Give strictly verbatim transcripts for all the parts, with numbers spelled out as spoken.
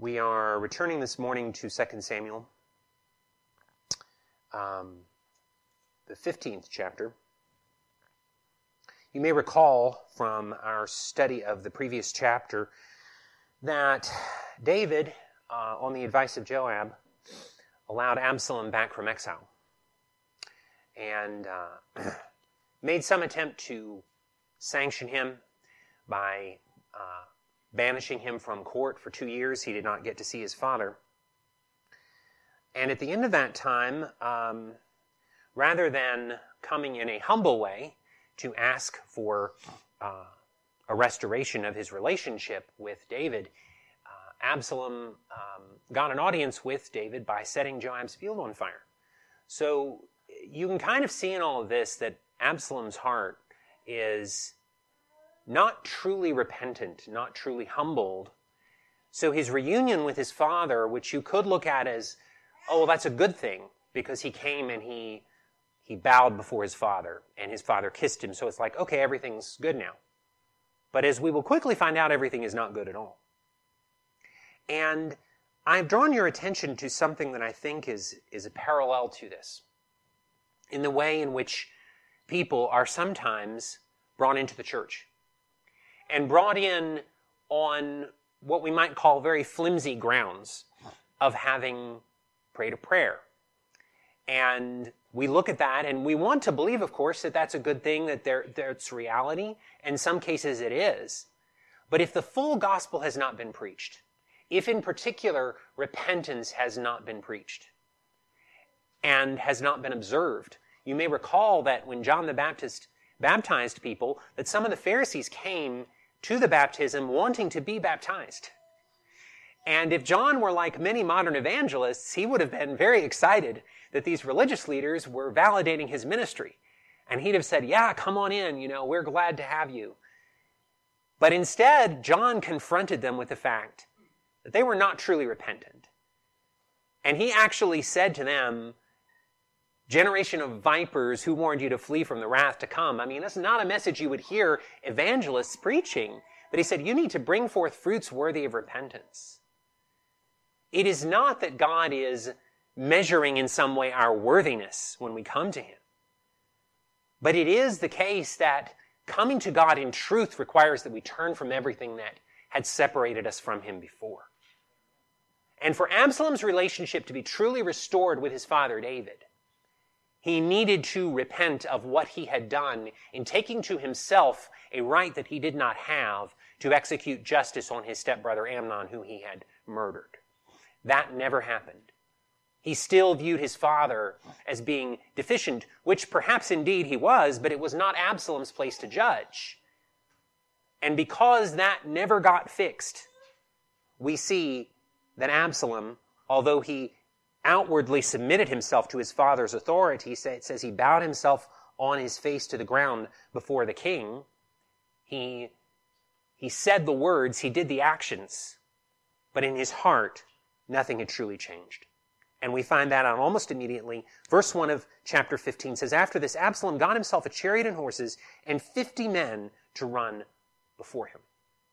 We are returning this morning to Second Samuel, um, the fifteenth chapter. You may recall from our study of the previous chapter that David, uh, on the advice of Joab, allowed Absalom back from exile and uh, made some attempt to sanction him by uh, banishing him from court for two years. He did not get to see his father. And at the end of that time, um, rather than coming in a humble way to ask for uh, a restoration of his relationship with David, uh, Absalom um, got an audience with David by setting Joab's field on fire. So you can kind of see in all of this that Absalom's heart is not truly repentant, not truly humbled. So his reunion with his father, which you could look at as, oh, well, that's a good thing, because he came and he he bowed before his father, and his father kissed him, so it's like, okay, everything's good now. But as we will quickly find out, everything is not good at all. And I've drawn your attention to something that I think is, is a parallel to this, in the way in which people are sometimes brought into the church and brought in on what we might call very flimsy grounds of having prayed a prayer. And we look at that and we want to believe, of course, that that's a good thing, that there, that's reality. In some cases it is. But if the full gospel has not been preached, if in particular repentance has not been preached and has not been observed, you may recall that when John the Baptist baptized people, that some of the Pharisees came to the baptism wanting to be baptized. And if John were like many modern evangelists, he would have been very excited that these religious leaders were validating his ministry. And he'd have said, yeah, come on in, you know, we're glad to have you. But instead, John confronted them with the fact that they were not truly repentant. And he actually said to them, generation of vipers, who warned you to flee from the wrath to come? I mean, that's not a message you would hear evangelists preaching. But he said, you need to bring forth fruits worthy of repentance. It is not that God is measuring in some way our worthiness when we come to him. But it is the case that coming to God in truth requires that we turn from everything that had separated us from him before. And for Absalom's relationship to be truly restored with his father David, he needed to repent of what he had done in taking to himself a right that he did not have to execute justice on his stepbrother Amnon, who he had murdered. That never happened. He still viewed his father as being deficient, which perhaps indeed he was, but it was not Absalom's place to judge. And because that never got fixed, we see that Absalom, although he outwardly submitted himself to his father's authority, it says he bowed himself on his face to the ground before the king. He, he said the words, he did the actions, but in his heart, nothing had truly changed. And we find that out almost immediately. Verse one of chapter fifteen says, after this, Absalom got himself a chariot and horses and fifty men to run before him.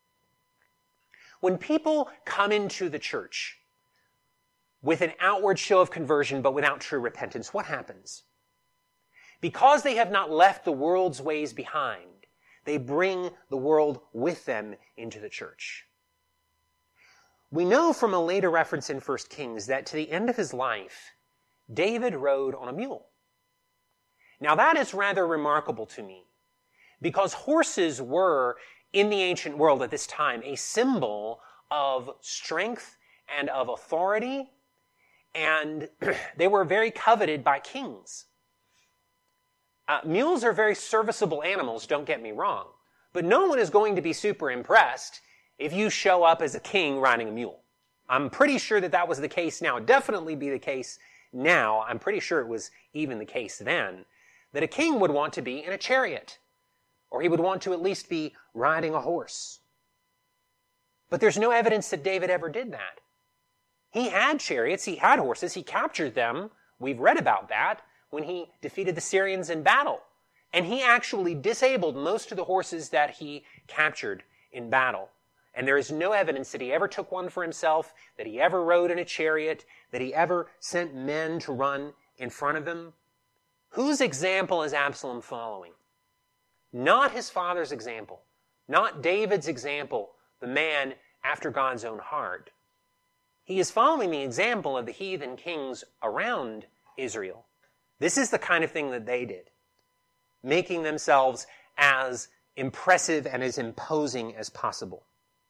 When people come into the church with an outward show of conversion but without true repentance, what happens? Because they have not left the world's ways behind, they bring the world with them into the church. We know from a later reference in First Kings that to the end of his life, David rode on a mule. Now that is rather remarkable to me, because horses were, in the ancient world at this time, a symbol of strength and of authority, and they were very coveted by kings. Uh, mules are very serviceable animals, don't get me wrong, but no one is going to be super impressed if you show up as a king riding a mule. I'm pretty sure that that was the case now. Definitely be the case now. I'm pretty sure it was even the case then, that a king would want to be in a chariot, or he would want to at least be riding a horse. But there's no evidence that David ever did that. He had chariots, he had horses, he captured them. We've read about that when he defeated the Syrians in battle. And he actually disabled most of the horses that he captured in battle. And there is no evidence that he ever took one for himself, that he ever rode in a chariot, that he ever sent men to run in front of him. Whose example is Absalom following? Not his father's example. Not David's example, the man after God's own heart. He is following the example of the heathen kings around Israel. This is the kind of thing that they did, making themselves as impressive and as imposing as possible.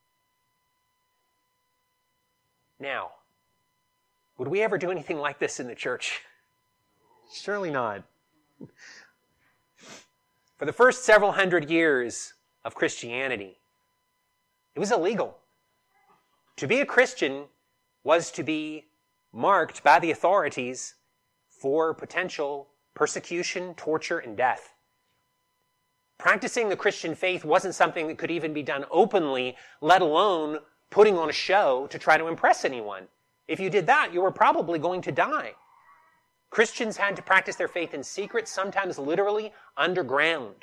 Now, would we ever do anything like this in the church? Surely not. For the first several hundred years of Christianity, it was illegal. To be a Christian was to be marked by the authorities for potential persecution, torture, and death. Practicing the Christian faith wasn't something that could even be done openly, let alone putting on a show to try to impress anyone. If you did that, you were probably going to die. Christians had to practice their faith in secret, sometimes literally underground.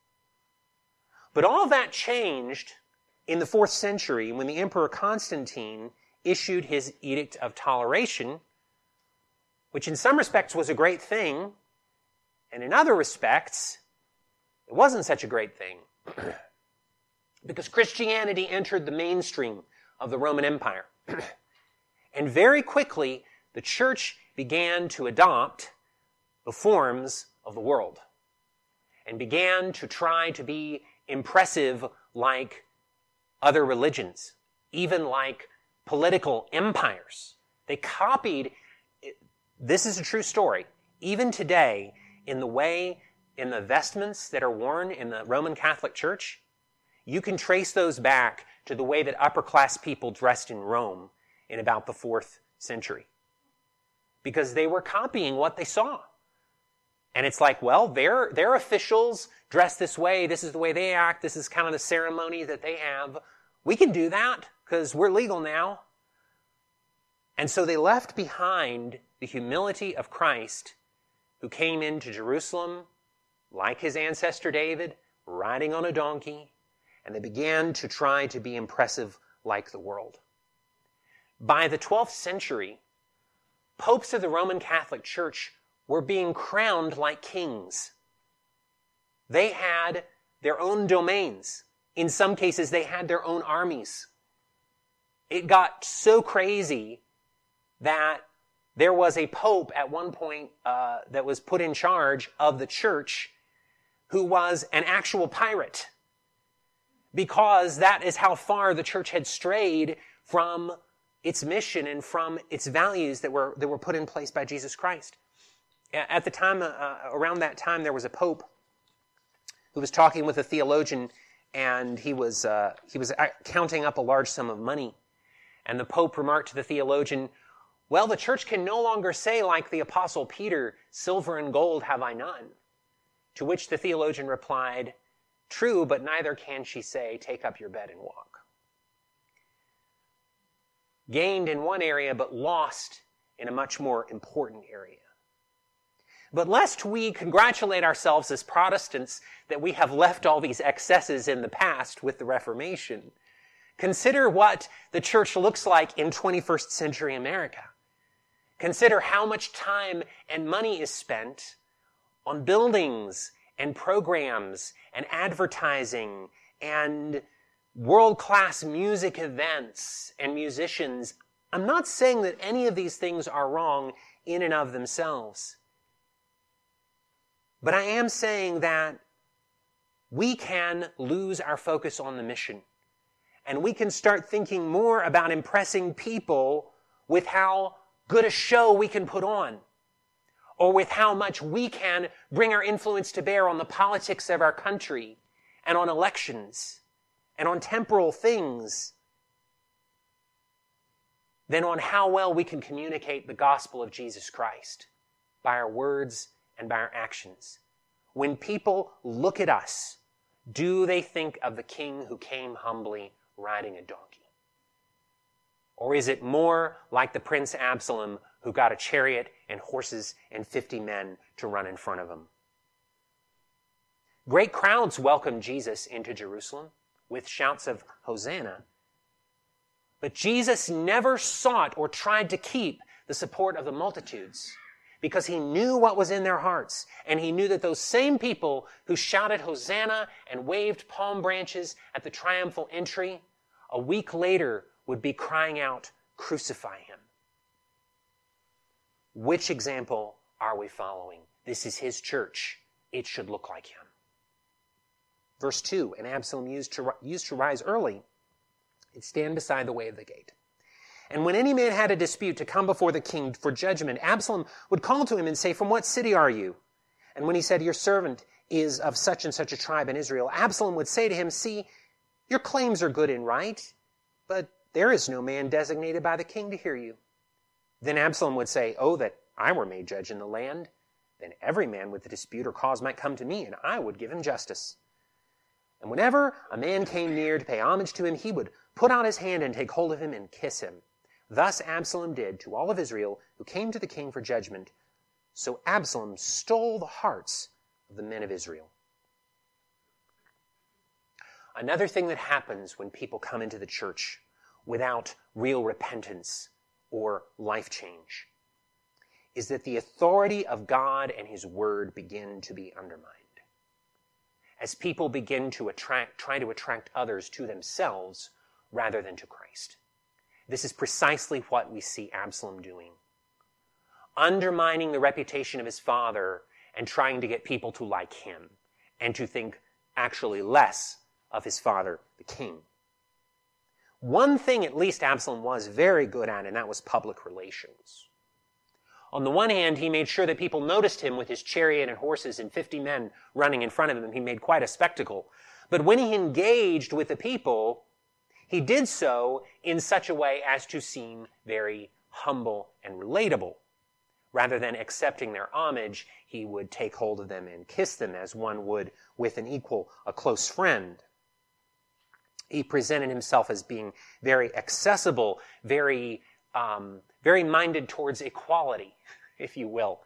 But all of that changed in the fourth century when the Emperor Constantine issued his Edict of Toleration, which in some respects was a great thing, and in other respects, it wasn't such a great thing. Because Christianity entered the mainstream of the Roman Empire. And very quickly, the church began to adopt the forms of the world and began to try to be impressive like other religions, even like political empires. They copied, this is a true story, even today, in the way, in the vestments that are worn in the Roman Catholic Church, you can trace those back to the way that upper-class people dressed in Rome in about the fourth century. Because they were copying what they saw. And it's like, well, their, their officials dress this way, this is the way they act, this is kind of the ceremony that they have. We can do that because we're legal now. And so they left behind the humility of Christ, who came into Jerusalem, like his ancestor David, riding on a donkey, and they began to try to be impressive like the world. By the twelfth century, popes of the Roman Catholic Church were being crowned like kings. They had their own domains. In some cases, they had their own armies. It got so crazy that there was a pope at one point uh, that was put in charge of the church who was an actual pirate, because that is how far the church had strayed from its mission and from its values that were that were put in place by Jesus Christ. At the time, uh, around that time, there was a pope who was talking with a theologian, and he was uh, he was counting up a large sum of money. And the pope remarked to the theologian, "Well, the church can no longer say, like the apostle Peter, 'Silver and gold have I none.'" To which the theologian replied, "True, but neither can she say, 'Take up your bed and walk.'" Gained in one area, but lost in a much more important area. But lest we congratulate ourselves as Protestants that we have left all these excesses in the past with the Reformation, consider what the church looks like in twenty-first century America. Consider how much time and money is spent on buildings and programs and advertising and world-class music events and musicians. I'm not saying that any of these things are wrong in and of themselves. But I am saying that we can lose our focus on the mission. And we can start thinking more about impressing people with how good a show we can put on, or with how much we can bring our influence to bear on the politics of our country and on elections and on temporal things, than on how well we can communicate the gospel of Jesus Christ by our words and by our actions. When people look at us, do they think of the king who came humbly riding a donkey? Or is it more like the Prince Absalom who got a chariot and horses and fifty men to run in front of him? Great crowds welcomed Jesus into Jerusalem with shouts of Hosanna But Jesus never sought or tried to keep the support of the multitudes because he knew what was in their hearts. And he knew that those same people who shouted Hosanna and waved palm branches at the triumphal entry, a week later would be crying out, "Crucify him." Which example are we following? This is his church. It should look like him. Verse two, and Absalom used to, used to rise early and stand beside the way of the gate. And when any man had a dispute to come before the king for judgment, Absalom would call to him and say, "From what city are you?" And when he said, "Your servant is of such and such a tribe in Israel," Absalom would say to him, "See, your claims are good and right, but there is no man designated by the king to hear you." Then Absalom would say, "Oh, that I were made judge in the land. Then every man with a dispute or cause might come to me, and I would give him justice." And whenever a man came near to pay homage to him, he would put out his hand and take hold of him and kiss him. Thus Absalom did to all of Israel who came to the king for judgment. So Absalom stole the hearts of the men of Israel. Another thing that happens when people come into the church without real repentance or life change is that the authority of God and his word begin to be undermined. As people begin to attract, try to attract others to themselves rather than to Christ. This is precisely what we see Absalom doing. Undermining the reputation of his father and trying to get people to like him and to think actually less of his father, the king. One thing at least Absalom was very good at, and that was public relations. On the one hand, he made sure that people noticed him with his chariot and horses and fifty men running in front of him. He made quite a spectacle. But when he engaged with the people, he did so in such a way as to seem very humble and relatable. Rather than accepting their homage, he would take hold of them and kiss them as one would with an equal, a close friend. He presented himself as being very accessible, very um, very minded towards equality, if you will.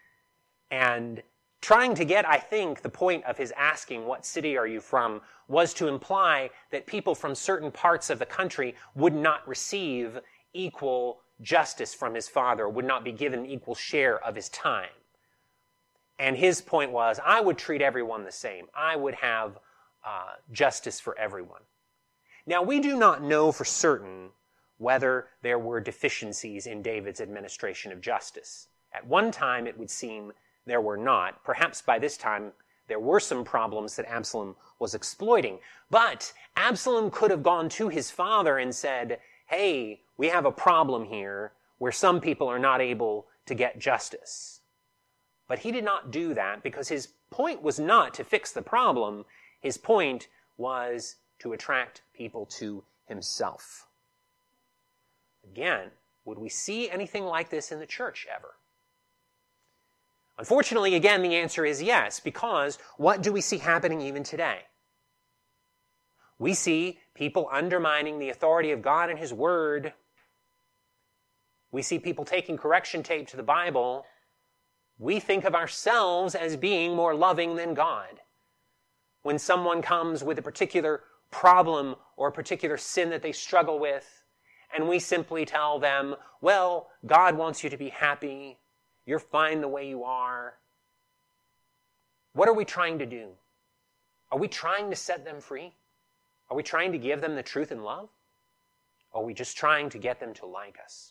And trying to get, I think, the point of his asking, "What city are you from?" was to imply that people from certain parts of the country would not receive equal justice from his father, would not be given an equal share of his time. And his point was, I would treat everyone the same. I would have uh, justice for everyone. Now, we do not know for certain whether there were deficiencies in David's administration of justice. At one time, it would seem there were not. Perhaps by this time, there were some problems that Absalom was exploiting. But Absalom could have gone to his father and said, "Hey, we have a problem here where some people are not able to get justice." But he did not do that because his point was not to fix the problem. His point was to attract people to himself. Again, would we see anything like this in the church ever? Unfortunately, again, the answer is yes, because what do we see happening even today? We see people undermining the authority of God and his word. We see people taking correction tape to the Bible. We think of ourselves as being more loving than God. When someone comes with a particular problem or a particular sin that they struggle with, and we simply tell them, "Well, God wants you to be happy. You're fine the way you are." What are we trying to do? Are we trying to set them free? Are we trying to give them the truth and love? Or are we just trying to get them to like us?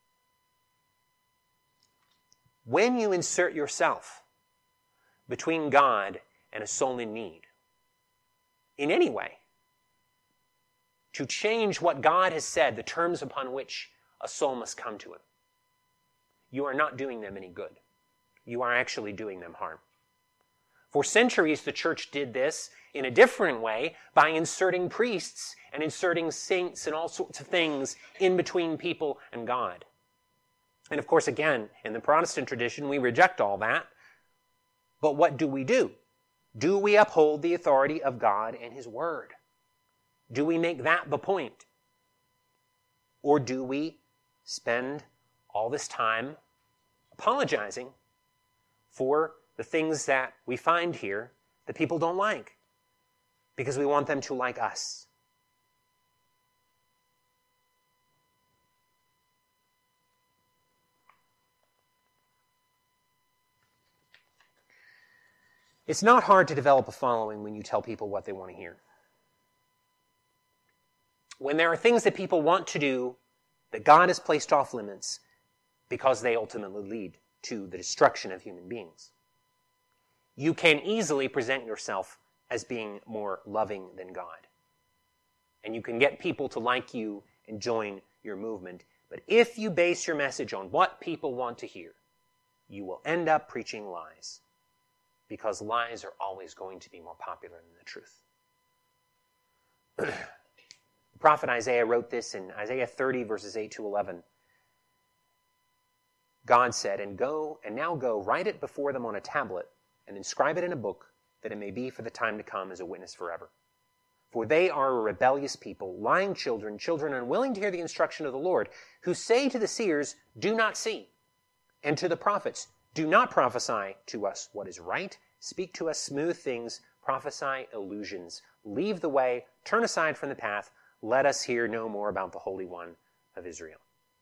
When you insert yourself between God and a soul in need, in any way, to change what God has said, the terms upon which a soul must come to him, you are not doing them any good. You are actually doing them harm. For centuries, the church did this in a different way by inserting priests and inserting saints and all sorts of things in between people and God. And of course, again, in the Protestant tradition, we reject all that. But what do we do? Do we uphold the authority of God and his word? Do we make that the point? Or do we spend all this time apologizing for the things that we find here that people don't like because we want them to like us? It's not hard to develop a following when you tell people what they want to hear. When there are things that people want to do that God has placed off limits because they ultimately lead to the destruction of human beings, you can easily present yourself as being more loving than God. And you can get people to like you and join your movement. But if you base your message on what people want to hear, you will end up preaching lies, because lies are always going to be more popular than the truth. The prophet Isaiah wrote this in Isaiah thirty, verses eight to eleven. God said, and go, and now go, write it before them on a tablet, and inscribe it in a book, that it may be for the time to come as a witness forever. For they are a rebellious people, lying children, children unwilling to hear the instruction of the Lord, who say to the seers, do not see, and to the prophets, do not prophesy to us what is right, speak to us smooth things, prophesy illusions, leave the way, turn aside from the path, let us hear no more about the Holy One of Israel.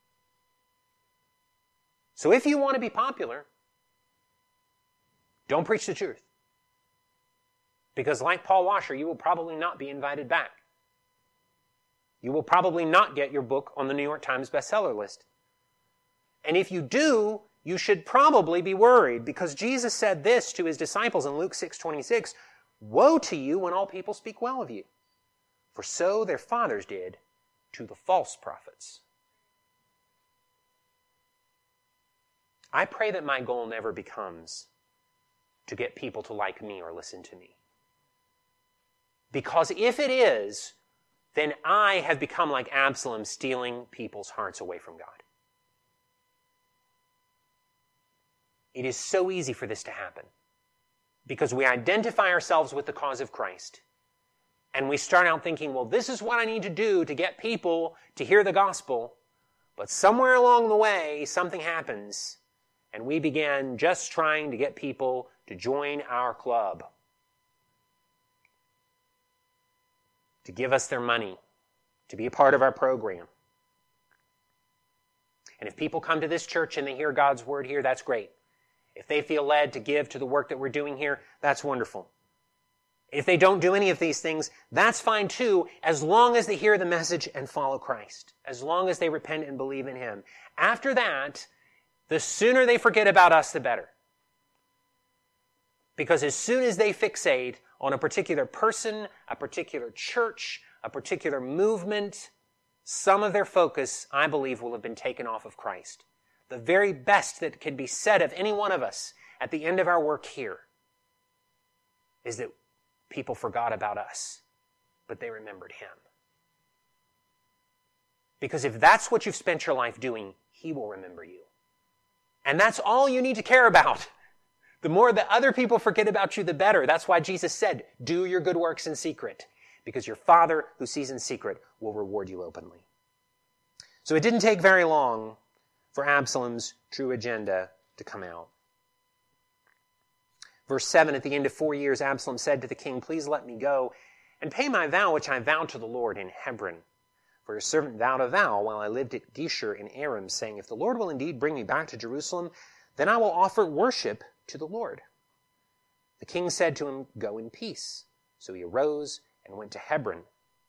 So if you want to be popular, don't preach the truth. Because like Paul Washer, you will probably not be invited back. You will probably not get your book on the New York Times bestseller list. And if you do, you should probably be worried, because Jesus said this to his disciples in Luke six twenty-six, woe to you when all people speak well of you, for so their fathers did to the false prophets. I pray that my goal never becomes to get people to like me or listen to me. Because if it is, then I have become like Absalom, stealing people's hearts away from God. It is so easy for this to happen, because we identify ourselves with the cause of Christ, and we start out thinking, well, this is what I need to do to get people to hear the gospel, but somewhere along the way, something happens, and we began just trying to get people to join our club, to give us their money, to be a part of our program. And if people come to this church and they hear God's word here, that's great. If they feel led to give to the work that we're doing here, that's wonderful. If they don't do any of these things, that's fine too, as long as they hear the message and follow Christ, as long as they repent and believe in Him. After that, the sooner they forget about us, the better. Because as soon as they fixate on a particular person, a particular church, a particular movement, some of their focus, I believe, will have been taken off of Christ. The very best that can be said of any one of us at the end of our work here is that people forgot about us, but they remembered Him. Because if that's what you've spent your life doing, He will remember you. And that's all you need to care about. The more that other people forget about you, the better. That's why Jesus said, do your good works in secret, because your Father who sees in secret will reward you openly. So it didn't take very long for Absalom's true agenda to come out. Verse seven, at the end of four years, Absalom said to the king, please let me go and pay my vow which I vowed to the Lord in Hebron. For your servant vowed a vow while I lived at Geshur in Aram, saying, if the Lord will indeed bring me back to Jerusalem, then I will offer worship to the Lord. The king said to him, go in peace. So he arose and went to Hebron.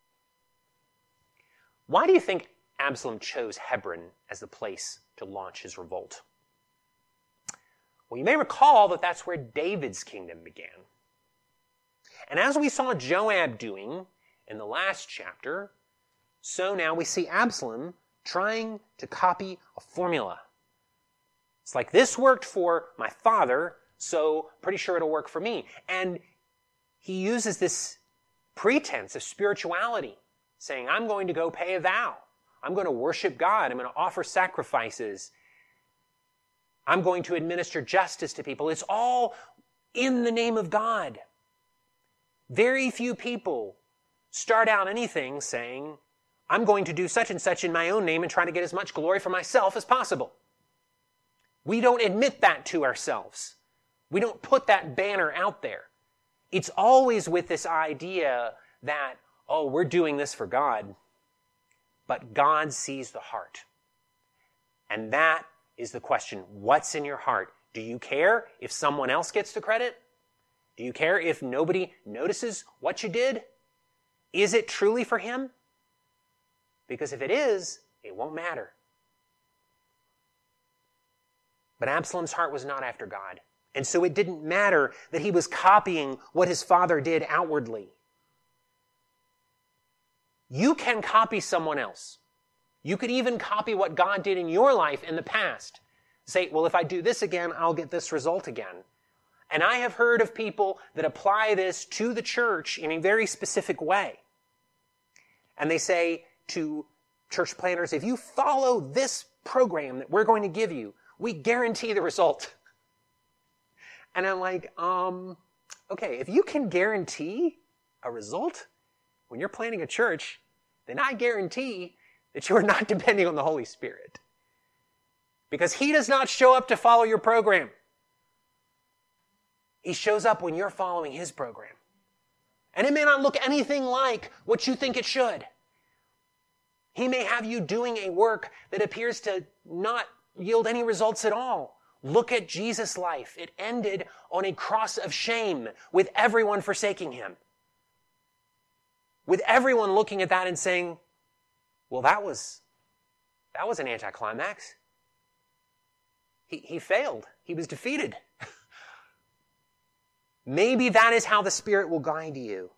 Why do you think Absalom chose Hebron as the place to launch his revolt? Well, you may recall that that's where David's kingdom began. And as we saw Joab doing in the last chapter, so now we see Absalom trying to copy a formula. It's like, this worked for my father, so pretty sure it'll work for me. And he uses this pretense of spirituality, saying, I'm going to go pay a vow. I'm going to worship God. I'm going to offer sacrifices. I'm going to administer justice to people. It's all in the name of God. Very few people start out anything saying, I'm going to do such and such in my own name and try to get as much glory for myself as possible. We don't admit that to ourselves. We don't put that banner out there. It's always with this idea that, oh, we're doing this for God. But God sees the heart. And that is the question. What's in your heart? Do you care if someone else gets the credit? Do you care if nobody notices what you did? Is it truly for him? Because if it is, it won't matter. But Absalom's heart was not after God. And so it didn't matter that he was copying what his father did outwardly. You can copy someone else. You could even copy what God did in your life in the past. Say, well, if I do this again, I'll get this result again. And I have heard of people that apply this to the church in a very specific way. And they say to church planners, if you follow this program that we're going to give you, we guarantee the result. And I'm like, um, okay, if you can guarantee a result when you're planning a church, then I guarantee that you are not depending on the Holy Spirit. Because he does not show up to follow your program. He shows up when you're following his program. And it may not look anything like what you think it should. He may have you doing a work that appears to not yield any results at all. Look at Jesus' life. It ended on a cross of shame with everyone forsaking him. With everyone looking at that and saying, well, that was, that was an anticlimax. He, he failed. He was defeated. Maybe that is how the Spirit will guide you.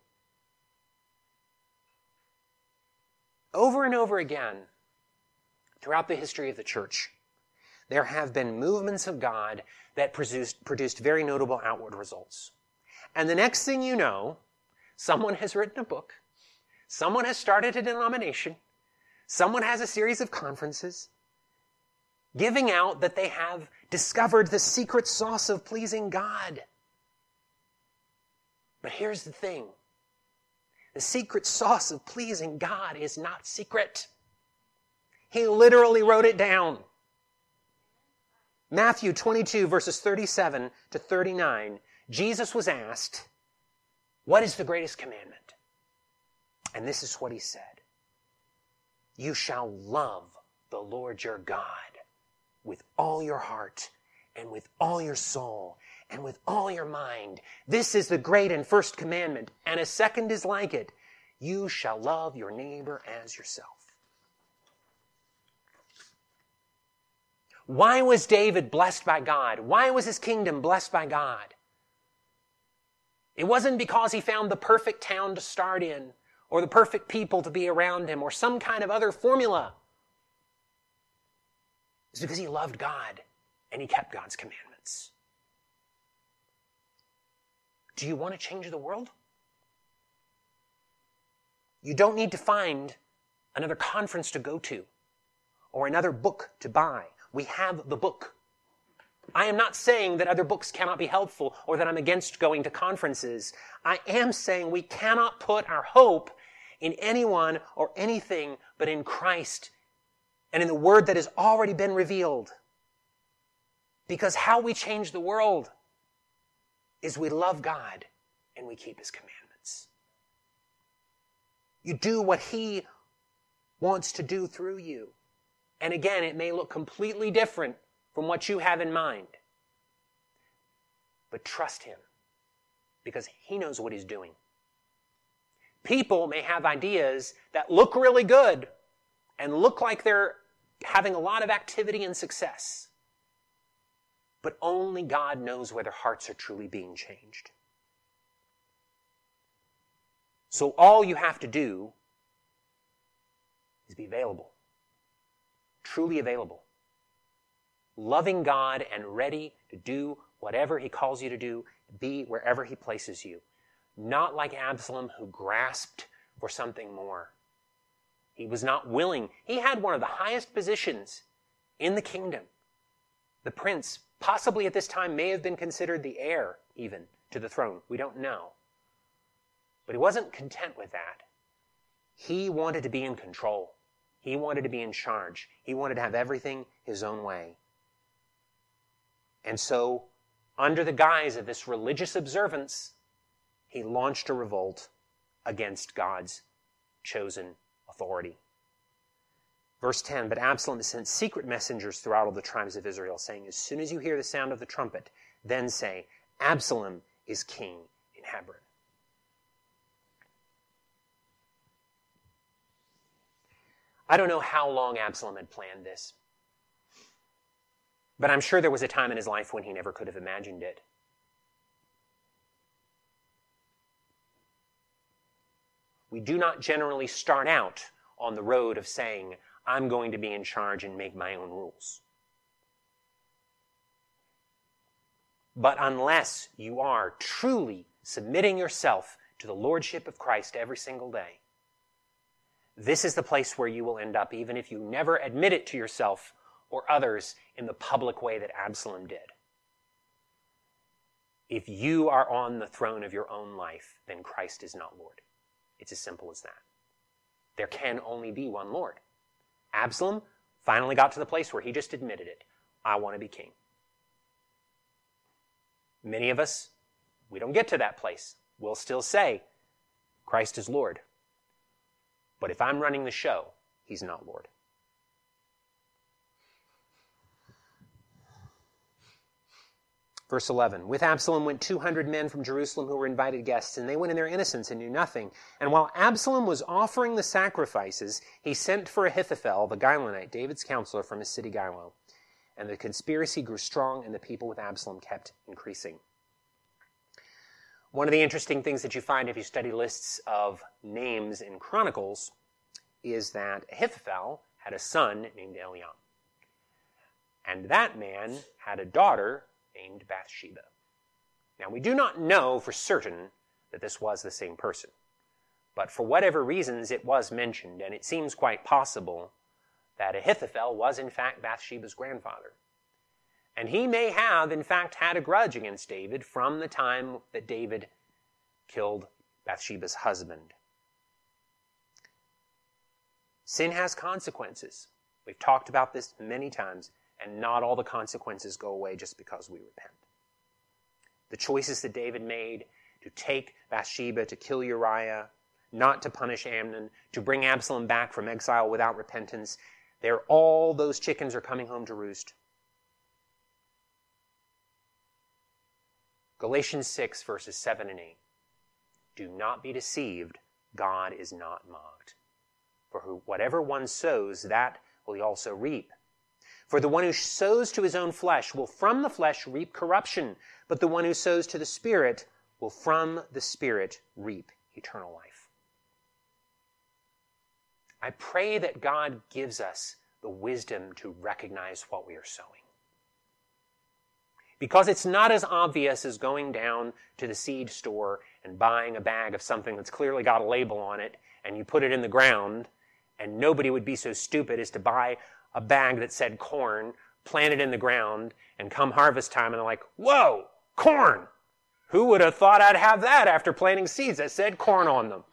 Over and over again, throughout the history of the church, there have been movements of God that produced, produced very notable outward results. And the next thing you know, someone has written a book, someone has started a denomination, someone has a series of conferences, giving out that they have discovered the secret sauce of pleasing God. But here's the thing. The secret sauce of pleasing God is not secret. He literally wrote it down. Matthew twenty-two, verses thirty-seven to thirty-nine, Jesus was asked, what is the greatest commandment? And this is what he said. You shall love the Lord your God with all your heart and with all your soul and with all your mind. This is the great and first commandment, and a second is like it. You shall love your neighbor as yourself. Why was David blessed by God? Why was his kingdom blessed by God? It wasn't because he found the perfect town to start in, or the perfect people to be around him, or some kind of other formula. It's because he loved God, and he kept God's commandments. Do you want to change the world? You don't need to find another conference to go to, or another book to buy. We have the book. I am not saying that other books cannot be helpful or that I'm against going to conferences. I am saying we cannot put our hope in anyone or anything but in Christ and in the word that has already been revealed. Because how we change the world is we love God and we keep his commandments. You do what he wants to do through you. And again, it may look completely different from what you have in mind. But trust him, because he knows what he's doing. People may have ideas that look really good and look like they're having a lot of activity and success. But only God knows whether hearts are truly being changed. So all you have to do is be available. Truly available. Loving God and ready to do whatever he calls you to do, be wherever he places you. Not like Absalom, who grasped for something more. He was not willing. He had one of the highest positions in the kingdom. The prince, possibly at this time, may have been considered the heir, even, to the throne. We don't know. But he wasn't content with that. He wanted to be in control. He wanted to be in charge. He wanted to have everything his own way. And so, under the guise of this religious observance, he launched a revolt against God's chosen authority. Verse ten, but Absalom sent secret messengers throughout all the tribes of Israel, saying, as soon as you hear the sound of the trumpet, then say, Absalom is king in Hebron. I don't know how long Absalom had planned this, but I'm sure there was a time in his life when he never could have imagined it. We do not generally start out on the road of saying, I'm going to be in charge and make my own rules. But unless you are truly submitting yourself to the lordship of Christ every single day, this is the place where you will end up, even if you never admit it to yourself or others in the public way that Absalom did. If you are on the throne of your own life, then Christ is not Lord. It's as simple as that. There can only be one Lord. Absalom finally got to the place where he just admitted it. I want to be king. Many of us, we don't get to that place. We'll still say, Christ is Lord. But if I'm running the show, he's not Lord. Verse eleven, with Absalom went two hundred men from Jerusalem who were invited guests, and they went in their innocence and knew nothing. And while Absalom was offering the sacrifices, he sent for Ahithophel, the Gilonite, David's counselor, from his city Gilo. And the conspiracy grew strong, and the people with Absalom kept increasing. One of the interesting things that you find if you study lists of names in Chronicles is that Ahithophel had a son named Eliam. And that man had a daughter named Bathsheba. Now, we do not know for certain that this was the same person. But for whatever reasons, it was mentioned, and it seems quite possible that Ahithophel was in fact Bathsheba's grandfather. And he may have, in fact, had a grudge against David from the time that David killed Bathsheba's husband. Sin has consequences. We've talked about this many times, and not all the consequences go away just because we repent. The choices that David made to take Bathsheba, to kill Uriah, not to punish Amnon, to bring Absalom back from exile without repentance, they're all those chickens are coming home to roost. Galatians six, verses seven and eight. Do not be deceived, God is not mocked. For who, whatever one sows, that will he also reap. For the one who sows to his own flesh will from the flesh reap corruption, but the one who sows to the Spirit will from the Spirit reap eternal life. I pray that God gives us the wisdom to recognize what we are sowing. Because it's not as obvious as going down to the seed store and buying a bag of something that's clearly got a label on it, and you put it in the ground, and nobody would be so stupid as to buy a bag that said corn, plant it in the ground, and come harvest time, and they're like, whoa, corn! Who would have thought I'd have that after planting seeds that said corn on them?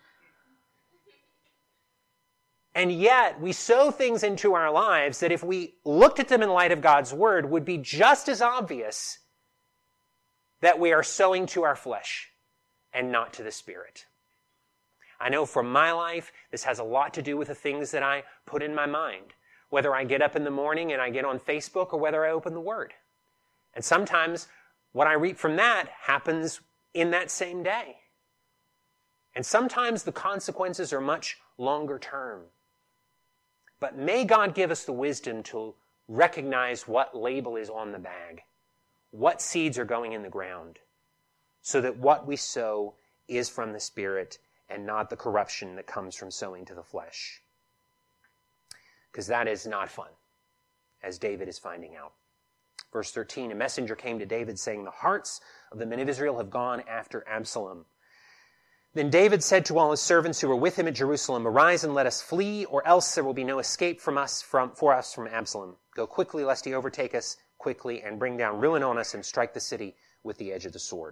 And yet, we sow things into our lives that if we looked at them in light of God's Word would be just as obvious that we are sowing to our flesh and not to the Spirit. I know from my life, this has a lot to do with the things that I put in my mind, whether I get up in the morning and I get on Facebook or whether I open the Word. And sometimes what I reap from that happens in that same day. And sometimes the consequences are much longer term. But may God give us the wisdom to recognize what label is on the bag, what seeds are going in the ground, so that what we sow is from the Spirit and not the corruption that comes from sowing to the flesh. Because that is not fun, as David is finding out. Verse thirteen, a messenger came to David saying, the hearts of the men of Israel have gone after Absalom. Then David said to all his servants who were with him at Jerusalem, arise and let us flee, or else there will be no escape from us from, for us from Absalom. Go quickly, lest he overtake us quickly and bring down ruin on us and strike the city with the edge of the sword.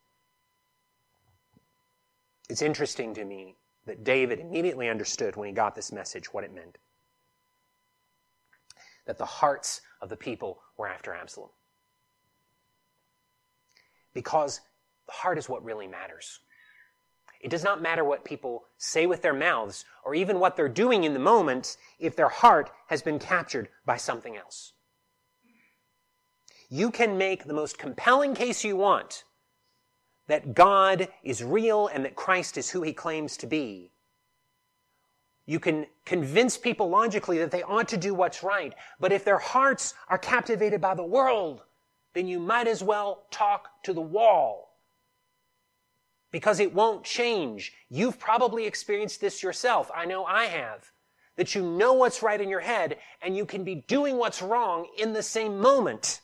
It's interesting to me that David immediately understood when he got this message what it meant. That the hearts of the people were after Absalom. Because the heart is what really matters. It does not matter what people say with their mouths or even what they're doing in the moment if their heart has been captured by something else. You can make the most compelling case you want that God is real and that Christ is who he claims to be. You can convince people logically that they ought to do what's right, but if their hearts are captivated by the world, then you might as well talk to the wall. Because it won't change. You've probably experienced this yourself. I know I have. That you know what's right in your head, and you can be doing what's wrong in the same moment.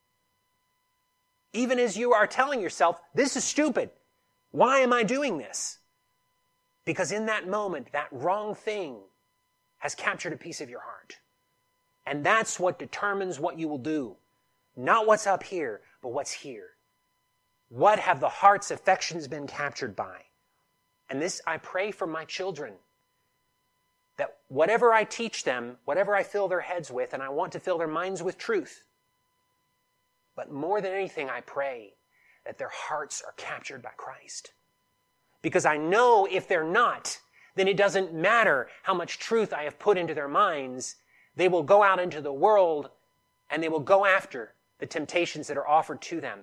Even as you are telling yourself, this is stupid. Why am I doing this? Because in that moment, that wrong thing has captured a piece of your heart. And that's what determines what you will do. Not what's up here, but what's here. What have the heart's affections been captured by? And this I pray for my children. That whatever I teach them, whatever I fill their heads with, and I want to fill their minds with truth. But more than anything, I pray that their hearts are captured by Christ. Because I know if they're not, then it doesn't matter how much truth I have put into their minds. They will go out into the world and they will go after the temptations that are offered to them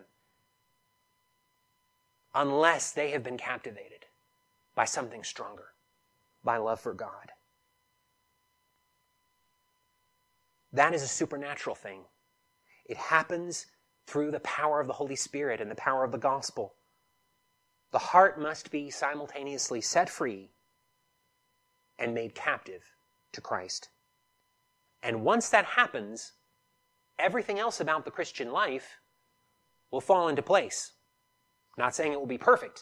unless they have been captivated by something stronger, by love for God. That is a supernatural thing. It happens through the power of the Holy Spirit and the power of the gospel. The heart must be simultaneously set free and made captive to Christ. And once that happens, everything else about the Christian life will fall into place. Not saying it will be perfect.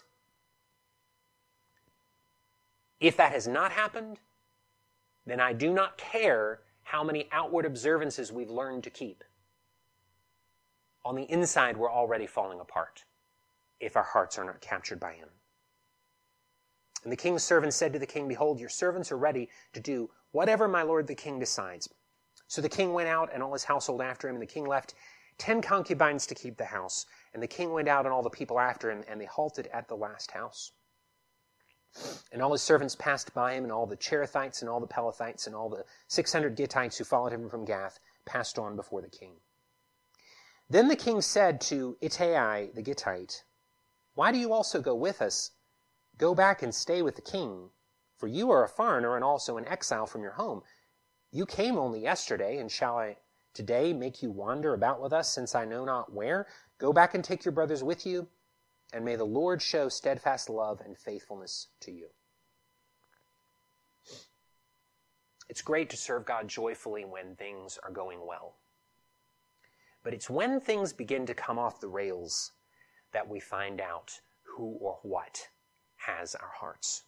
If that has not happened, then I do not care how many outward observances we've learned to keep. On the inside, we're already falling apart if our hearts are not captured by him. And the king's servant said to the king, "Behold, your servants are ready to do whatever my lord the king decides." So the king went out and all his household after him, and the king left ten concubines to keep the house. And the king went out and all the people after him, and they halted at the last house. And all his servants passed by him, and all the Cherethites and all the Pelethites and all the six hundred Gittites who followed him from Gath passed on before the king. Then the king said to Ittai the Gittite, "Why do you also go with us? Go back and stay with the king, for you are a foreigner and also an exile from your home. You came only yesterday, and shall I today make you wander about with us, since I know not where? Go back and take your brothers with you, and may the Lord show steadfast love and faithfulness to you." It's great to serve God joyfully when things are going well. But it's when things begin to come off the rails that we find out who or what has our hearts.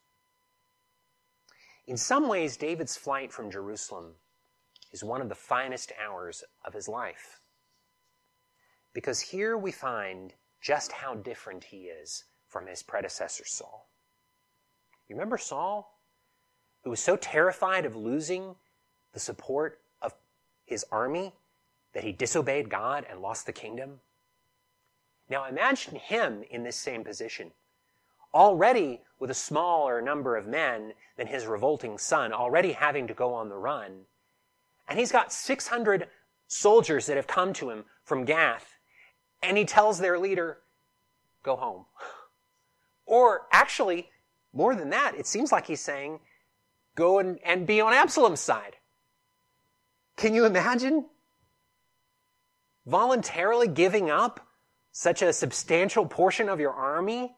In some ways, David's flight from Jerusalem is one of the finest hours of his life. Because here we find just how different he is from his predecessor Saul. You remember Saul, who was so terrified of losing the support of his army that he disobeyed God and lost the kingdom? Now imagine him in this same position, already with a smaller number of men than his revolting son, already having to go on the run. And he's got six hundred soldiers that have come to him from Gath, and he tells their leader, "Go home." Or actually, more than that, it seems like he's saying, go and, and be on Absalom's side. Can you imagine voluntarily giving up such a substantial portion of your army?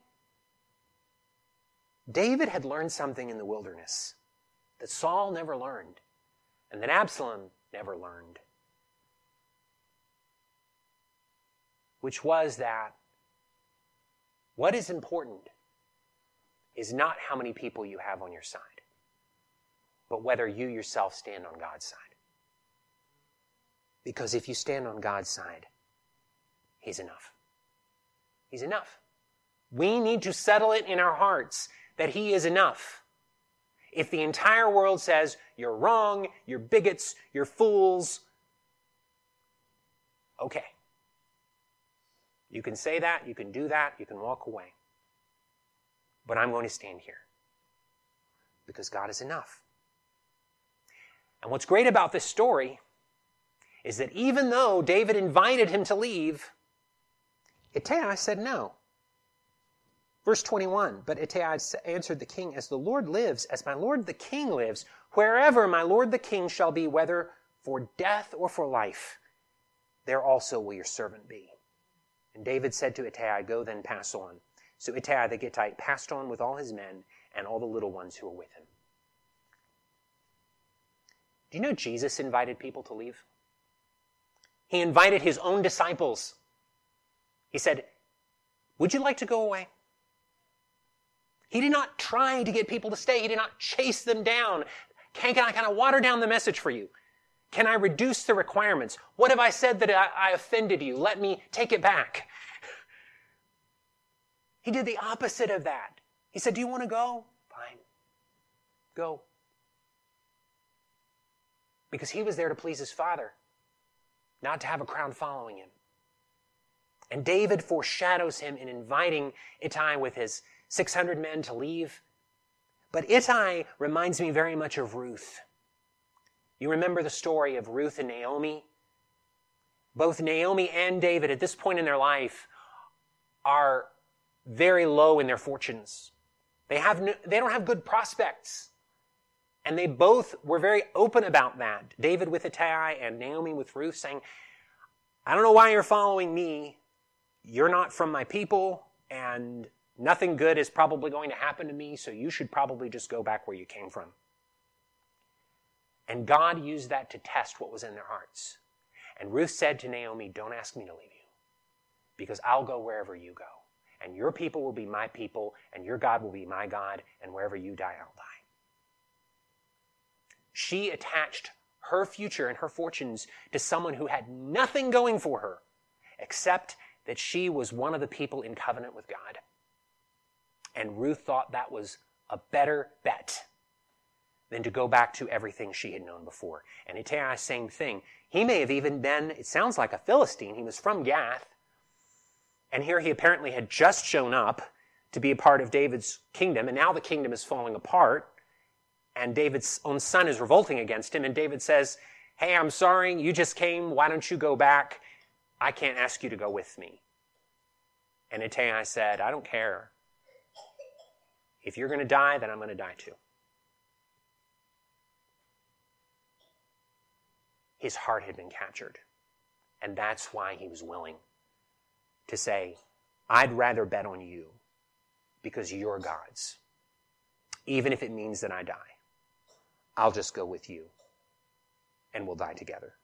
David had learned something in the wilderness that Saul never learned, and that Absalom never learned, which was that what is important is not how many people you have on your side, but whether you yourself stand on God's side. Because if you stand on God's side, he's enough. He's enough. We need to settle it in our hearts that he is enough. If the entire world says, you're wrong, you're bigots, you're fools, okay. You can say that, you can do that, you can walk away. But I'm going to stand here because God is enough. And what's great about this story is that even though David invited him to leave, Ittai said no. Verse twenty-one, but Ittai answered the king, as the Lord lives, as my lord the king lives, wherever my lord the king shall be, whether for death or for life, there also will your servant be. And David said to Ittai, go then, pass on. So Ittai the Gittite passed on with all his men and all the little ones who were with him. Do you know Jesus invited people to leave? He invited his own disciples. He said, would you like to go away? He did not try to get people to stay. He did not chase them down. Can, can I kind of water down the message for you? Can I reduce the requirements? What have I said that I, I offended you? Let me take it back. He did the opposite of that. He said, do you want to go? Fine. Go. Because he was there to please his Father, not to have a crowd following him. And David foreshadows him in inviting Ittai with his six hundred men to leave. But Ittai reminds me very much of Ruth. You remember the story of Ruth and Naomi? Both Naomi and David at this point in their life are very low in their fortunes. They have no, they don't have good prospects. And they both were very open about that. David with Ittai and Naomi with Ruth, saying, I don't know why you're following me. You're not from my people, and nothing good is probably going to happen to me, so you should probably just go back where you came from. And God used that to test what was in their hearts. And Ruth said to Naomi, don't ask me to leave you, because I'll go wherever you go. And your people will be my people, and your God will be my God, and wherever you die, I'll die. She attached her future and her fortunes to someone who had nothing going for her, except that she was one of the people in covenant with God. And Ruth thought that was a better bet than to go back to everything she had known before. And Ittai, same thing. He may have even been, it sounds like a Philistine. He was from Gath. And here he apparently had just shown up to be a part of David's kingdom. And now the kingdom is falling apart. And David's own son is revolting against him. And David says, hey, I'm sorry, you just came. Why don't you go back? I can't ask you to go with me. And Ittai said, I don't care. If you're going to die, then I'm going to die too. His heart had been captured. And that's why he was willing to say, I'd rather bet on you because you're God's. Even if it means that I die. I'll just go with you and we'll die together.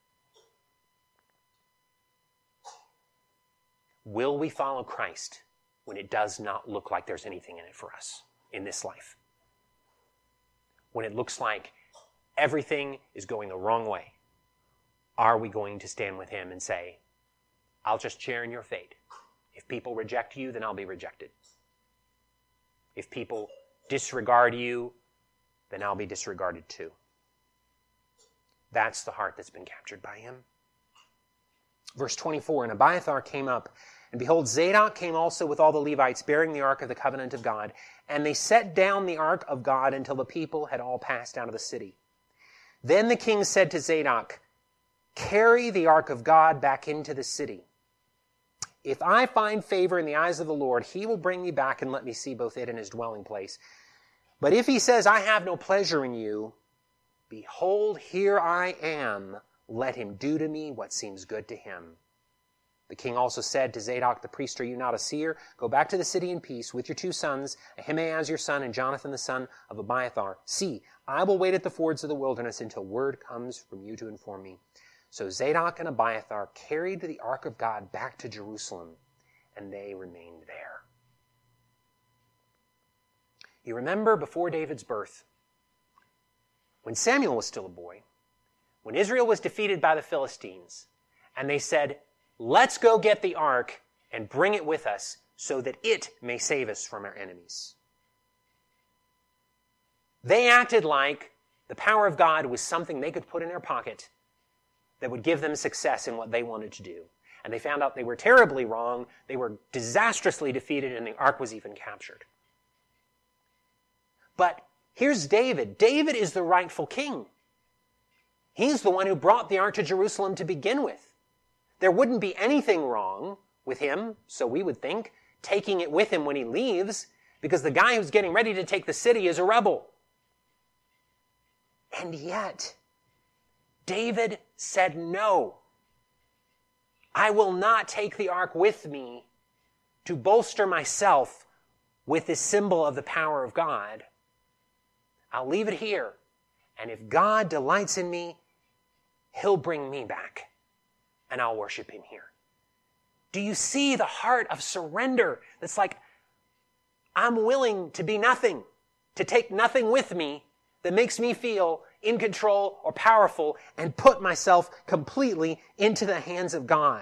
Will we follow Christ when it does not look like there's anything in it for us in this life? When it looks like everything is going the wrong way, are we going to stand with him and say, I'll just share in your fate. If people reject you, then I'll be rejected. If people disregard you, then I'll be disregarded too. That's the heart that's been captured by him. Verse twenty-four, and Abiathar came up, and behold, Zadok came also with all the Levites, bearing the ark of the covenant of God. And they set down the ark of God until the people had all passed out of the city. Then the king said to Zadok, carry the ark of God back into the city. If I find favor in the eyes of the Lord, he will bring me back and let me see both it and his dwelling place. But if he says, I have no pleasure in you, behold, here I am. Let him do to me what seems good to him. The king also said to Zadok the priest, are you not a seer? Go back to the city in peace with your two sons, Ahimaaz your son and Jonathan the son of Abiathar. See, I will wait at the fords of the wilderness until word comes from you to inform me. So Zadok and Abiathar carried the ark of God back to Jerusalem, and they remained there. You remember before David's birth, when Samuel was still a boy, when Israel was defeated by the Philistines, and they said, let's go get the ark and bring it with us so that it may save us from our enemies. They acted like the power of God was something they could put in their pocket that would give them success in what they wanted to do. And they found out they were terribly wrong. They were disastrously defeated, and the ark was even captured. But here's David. David is the rightful king. He's the one who brought the ark to Jerusalem to begin with. There wouldn't be anything wrong with him, so we would think, taking it with him when he leaves, because the guy who's getting ready to take the city is a rebel. And yet, David said, no, I will not take the ark with me to bolster myself with this symbol of the power of God. I'll leave it here. And if God delights in me, he'll bring me back and I'll worship him here. Do you see the heart of surrender? That's like, I'm willing to be nothing, to take nothing with me that makes me feel in control or powerful, and put myself completely into the hands of God.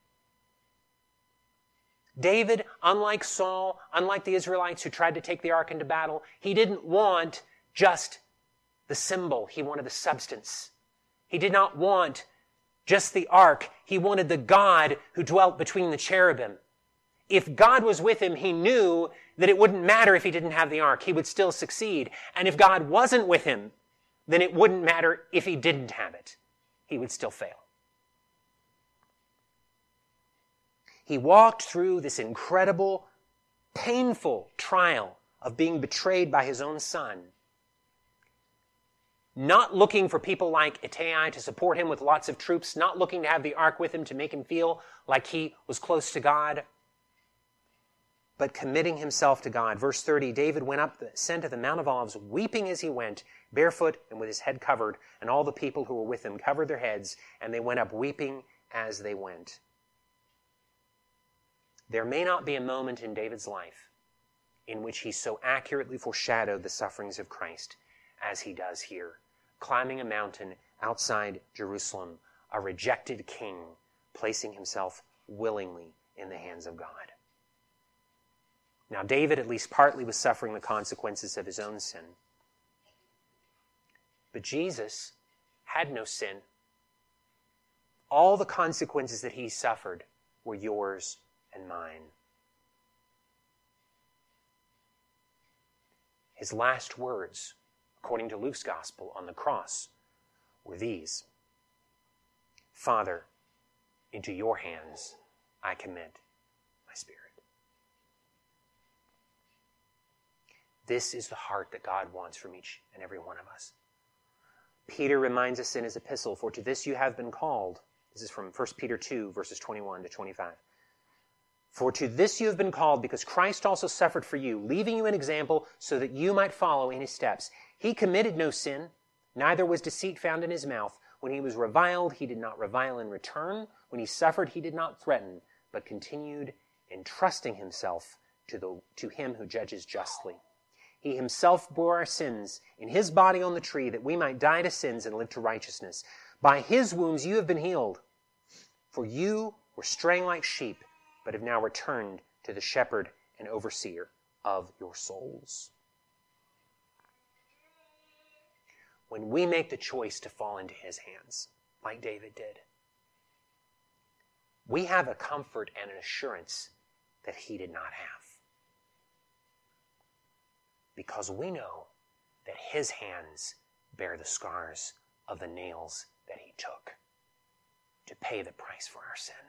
David, unlike Saul, unlike the Israelites who tried to take the ark into battle, he didn't want just the symbol. He wanted the substance. He did not want just the ark. He wanted the God who dwelt between the cherubim. If God was with him, he knew that it wouldn't matter if he didn't have the ark. He would still succeed. And if God wasn't with him, then it wouldn't matter if he didn't have it. He would still fail. He walked through this incredible, painful trial of being betrayed by his own son, not looking for people like Ittai to support him with lots of troops, not looking to have the ark with him to make him feel like he was close to God, but committing himself to God. Verse thirty, David went up the ascent of the Mount of Olives, weeping as he went, barefoot and with his head covered, and all the people who were with him covered their heads, and they went up weeping as they went. There may not be a moment in David's life in which he so accurately foreshadowed the sufferings of Christ as he does here, climbing a mountain outside Jerusalem, a rejected king, placing himself willingly in the hands of God. Now, David at least partly was suffering the consequences of his own sin. But Jesus had no sin. All the consequences that he suffered were yours and mine. His last words, according to Luke's gospel, on the cross were these: Father, into your hands I commit my spirit. This is the heart that God wants from each and every one of us. Peter reminds us in his epistle, for to this you have been called. This is from First Peter two, verses twenty-one to twenty-five. For to this you have been called, because Christ also suffered for you, leaving you an example so that you might follow in his steps. He committed no sin, neither was deceit found in his mouth. When he was reviled, he did not revile in return. When he suffered, he did not threaten, but continued entrusting himself to, the, to him who judges justly. He himself bore our sins in his body on the tree, that we might die to sins and live to righteousness. By his wounds you have been healed. For you were straying like sheep, but have now returned to the shepherd and overseer of your souls. When we make the choice to fall into his hands, like David did, we have a comfort and an assurance that he did not have. Because we know that his hands bear the scars of the nails that he took to pay the price for our sin.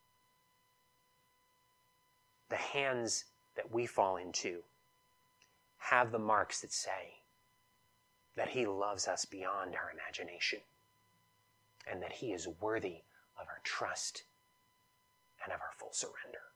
The hands that we fall into have the marks that say that he loves us beyond our imagination and that he is worthy of our trust and of our full surrender.